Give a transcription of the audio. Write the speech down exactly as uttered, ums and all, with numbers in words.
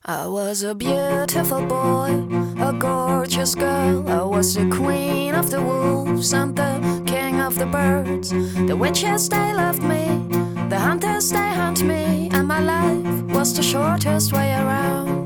I was a beautiful boy, a gorgeous girl. I was the queen of the wolves and the king of the birds. The witches, they loved me, the hunters, they hunt me, and my life was the shortest way around.